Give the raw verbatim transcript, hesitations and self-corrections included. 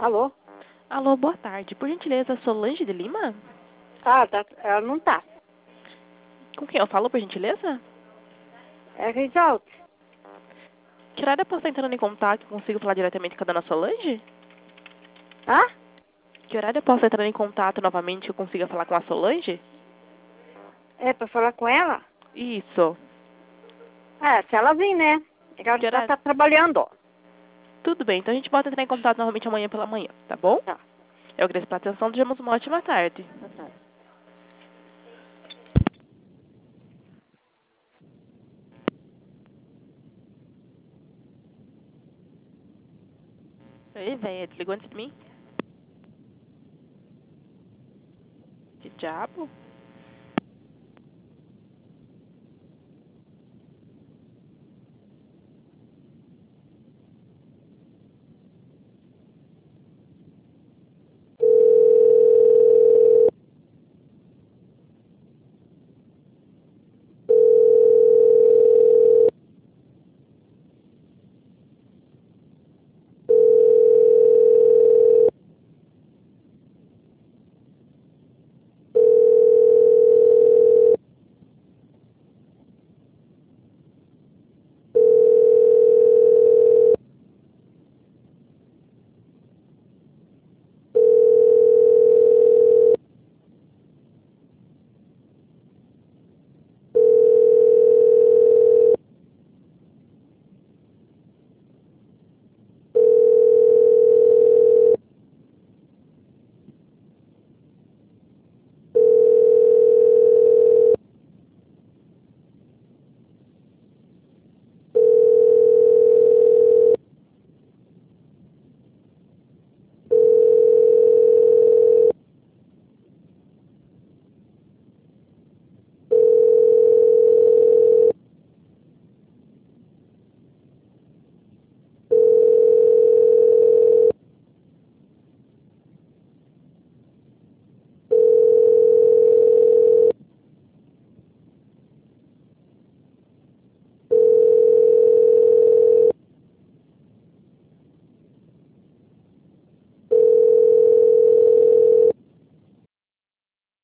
Alô? Alô, boa tarde. Por gentileza, Solange de Lima? Ah, tá, ela não tá. Com quem eu falo, por gentileza? É Risalto. Que horário eu posso estar entrando em contato que eu consigo falar diretamente com a dona Solange? Hã? Que horário eu posso estar entrando em contato novamente que eu consiga falar com a Solange? É pra falar com ela? Isso. É, se ela vir, né? É que ela Que já horário? tá trabalhando. Tudo bem, então a gente pode entrar em contato novamente amanhã pela manhã, tá bom? Tá, Eu agradeço pela atenção, desejamos uma ótima tarde. tá, tá. Ei, velho, desligou antes de mim? Que diabo?